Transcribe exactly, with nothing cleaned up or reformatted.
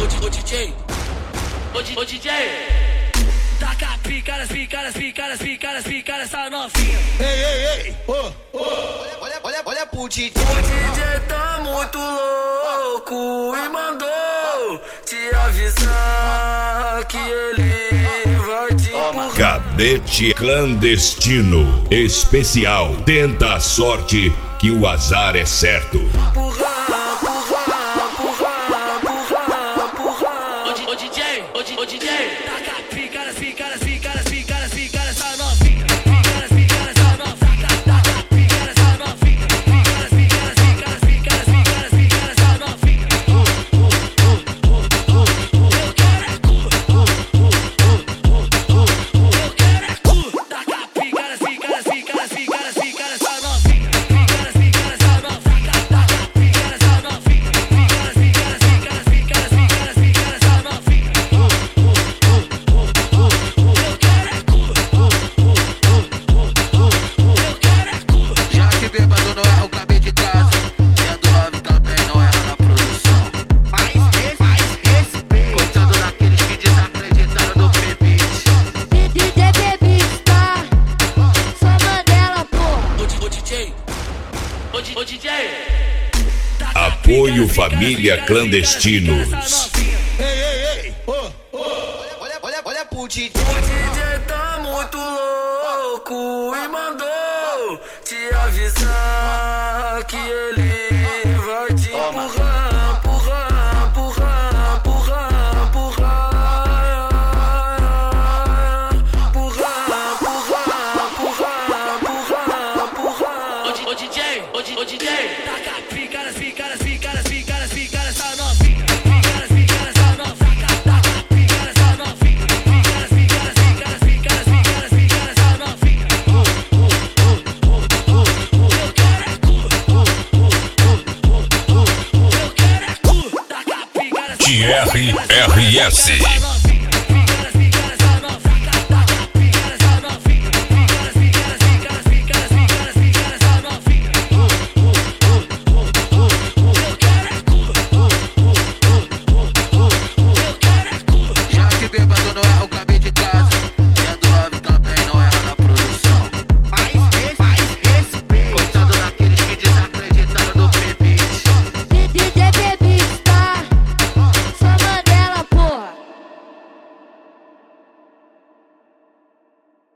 Ô D J, ô D J, taca a pica nas pica nas pica nas pica nas pica nessa novinha. Ei, ei, ei, ô, ô, olha, olha, olha pro D J. O D J tá muito louco e mandou te avisar que ele vai te empurrar. Cadete clandestino especial. Tenta a sorte que o azar é certo. Empurrar, empurrar, empurrar, empurrar, empurrar. Ô D J, ô D J, taca a pica nas pica nas pica nas pica nas pica nessa novinha. Pica nas pica nessa novinha. Taca a pica nessa novinha. Pica nas pica nas pica nas pica nas pica nas pica nessa novinha. Eu quero é cu. Eu quero é cu. Taca a pica nas pica nas pica nas pica nas pica nessa novinha. Pica nas pica nessa novinha. Taca a pica nessa novinha. Pica nas pica nas pica nas pica nas pica nas pica nessa novinha. Eu quero é cu. Eu quero é cu. Já que bêbado não é o cabelo de casa, e a do Love também não erra na produção. Mais esse, mais respeito. Coitado daqueles que desacreditaram no P-Beat. D J P-Beat, tá? Sou Mandela, porra. Ô D J, ô D J, Apoio Família Clandestinos. Ei, ei, ei, ô, ô, olha, olha, olha, olha pro D J. O D J tá muito louco e mandou te avisar que ele vai te empurrar, empurrar, empurrar, empurrar, empurrar, empurrar, empurrar, empurrar, empurrar, empurrar. Ô D J, ô D J, taca a pica nas pica nas pica nas pica nas pica nessa novinha. Pica nas pica nessa novinha. Taca a pica nessa novinha. Pica nas pica nas pica nas pica nas pica nas pica nessa novinha. Eu quero é cu. Eu quero é cu. Taca a pica nessa T R R S.